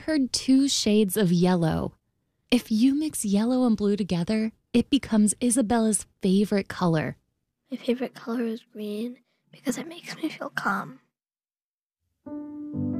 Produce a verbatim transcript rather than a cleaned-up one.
heard two shades of yellow. If you mix yellow and blue together, it becomes Isabella's favorite color. My favorite color is green because it makes me feel calm.